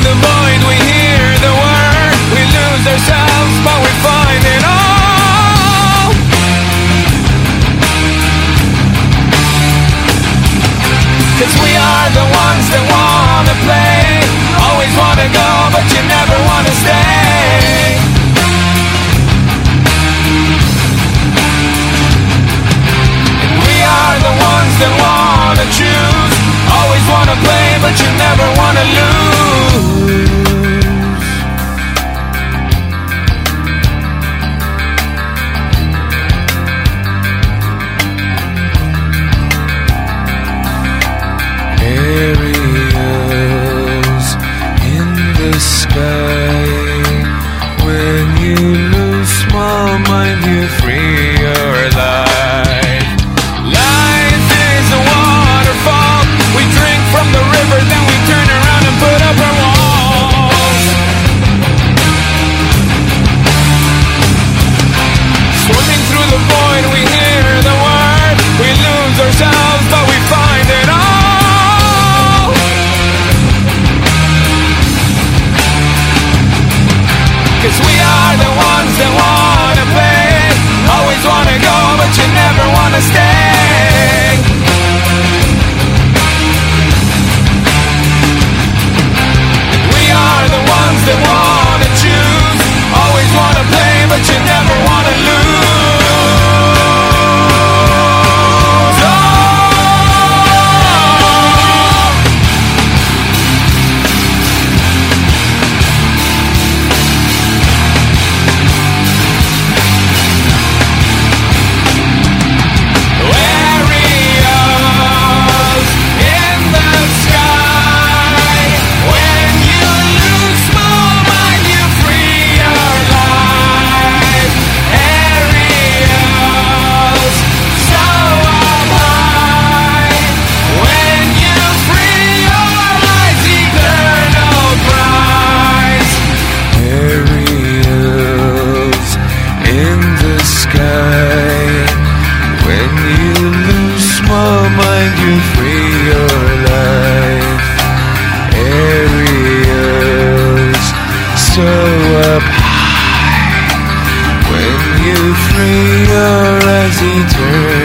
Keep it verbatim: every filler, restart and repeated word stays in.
the void we hear the word. We lose ourselves but we find it all. 'Cause we are the ones that wanna play, always wanna go but you never wanna stay. And we are the ones that wanna choose, always wanna play but you never wanna lose. Aerials in the sky. When you lose small mind, you free your life. Life is a waterfall. We drink from the river, then we turn around and put up our walls. Swimming through the void, we hear the word. We lose ourselves, but we find it all. 'Cause we are the ones that wanna play, always wanna go, but you never wanna stay. We are the ones that wanna choose, always wanna play, but you never wanna lose. Oh. Aerials in the sky. When you lose small mind, you free your life. Aerials so up high. When you free your life, eternal prize. Aerials in the sky. When you lose small mind, you free your life. Aerials so up high. When you free your eyes, eternal.